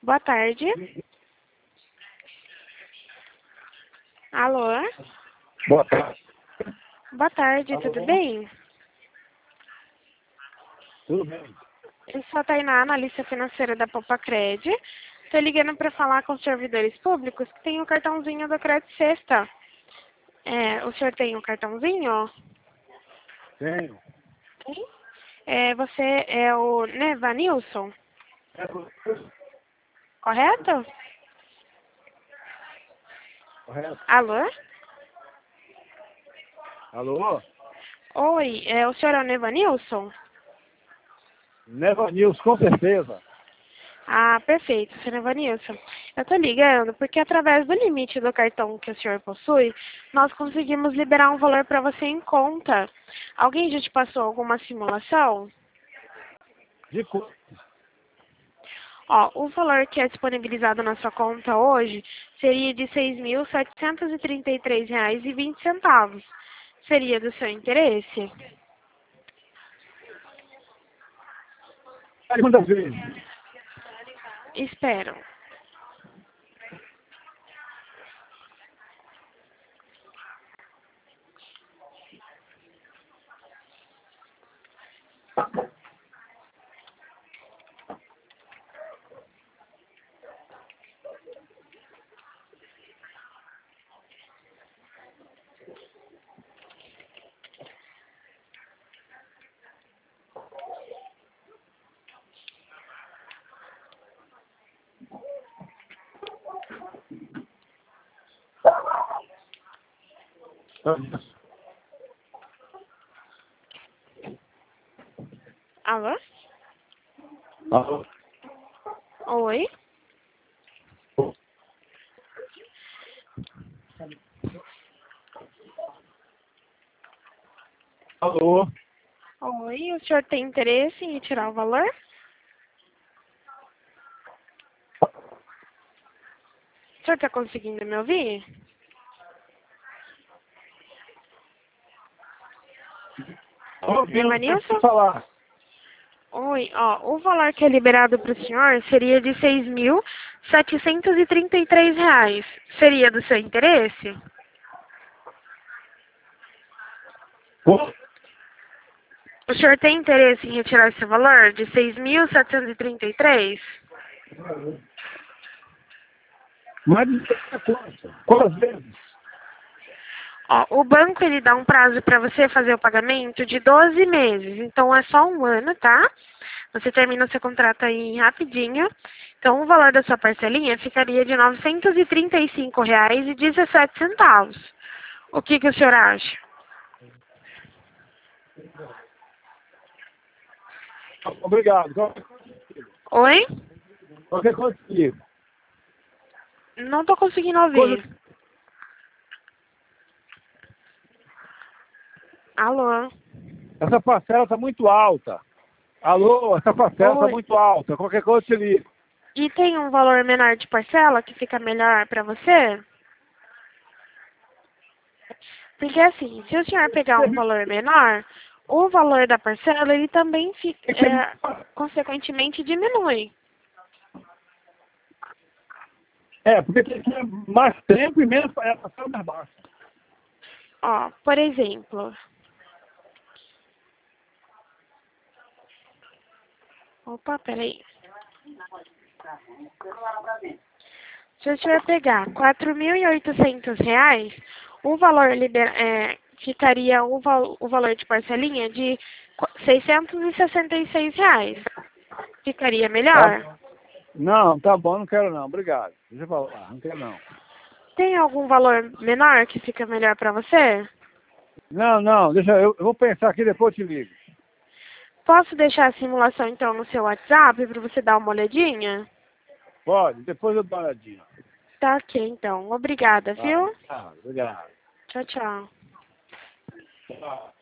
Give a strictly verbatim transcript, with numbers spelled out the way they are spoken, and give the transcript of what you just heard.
Boa tarde. Alô? Boa tarde. Boa tarde, Alô? tudo bem? Tudo bem? Eu sou a Tainá, analista financeira da Popacred. Estou ligando para falar com os servidores públicos que tem o cartãozinho do Crédito Sexta. É, o senhor tem o cartãozinho? Tenho. Tem? É, você é o Nevanilson, É você? correto? Correto. Alô? Alô? Oi, é, o senhor é o Nevanilson? Neva News, com certeza. Ah, perfeito, senhor Evanilson. Eu estou ligando porque através do limite do cartão que o senhor possui, nós conseguimos liberar um valor para você em conta. Alguém já te passou alguma simulação? De cu... Ó, o valor que é disponibilizado na sua conta hoje seria de seis mil setecentos e trinta e três reais e vinte centavos. Seria do seu interesse? Quantas vezes? Espero. Alô? Alô? Oi? Alô? Oi, o senhor tem interesse em retirar o valor? O senhor está conseguindo me ouvir? Alô, Pino, Evanilson? falar. Oi, ó, o valor que é liberado para o senhor seria de seis mil setecentos e trinta e três reais. Seria do seu interesse? Ô, O senhor tem interesse em retirar esse valor de seis mil setecentos e trinta e três? Mas é quanto? Quantas vezes? Ó, o banco ele dá um prazo para você fazer o pagamento de doze meses, então é só um ano, tá? Você termina o seu contrato aí rapidinho. Então o valor da sua parcelinha ficaria de novecentos e trinta e cinco reais e dezessete centavos. O que que o senhor acha? Obrigado. Qualquer Oi? qualquer coisa comigo. Não tô conseguindo Coisa... ouvir. Alô? Essa parcela está muito alta. Alô, essa parcela está Oi. muito alta. Qualquer coisa eu te ligo. E tem um valor menor de parcela que fica melhor para você? Porque assim, se o senhor pegar um valor menor, o valor da parcela ele também fica, é, consequentemente diminui. É, porque tem que ter mais tempo e menos é, parcela mais baixa. Ó, por exemplo. Opa, peraí. Se o senhor pegar quatro mil e oitocentos reais, o valor libera, é, ficaria o, val, o valor de parcelinha de seiscentos e sessenta e seis reais. Ficaria melhor? Tá? Não, tá bom, não quero não. Obrigado. Deixa eu falar, não quero não. Tem algum valor menor que fica melhor para você? Não, não, deixa eu, eu vou pensar aqui, depois eu te ligo. Posso deixar a simulação então no seu WhatsApp para você dar uma olhadinha? Pode, depois eu dou uma olhadinha. Tá ok, então. Obrigada, Tá, viu? tá, obrigado. Tchau, tchau. Tchau.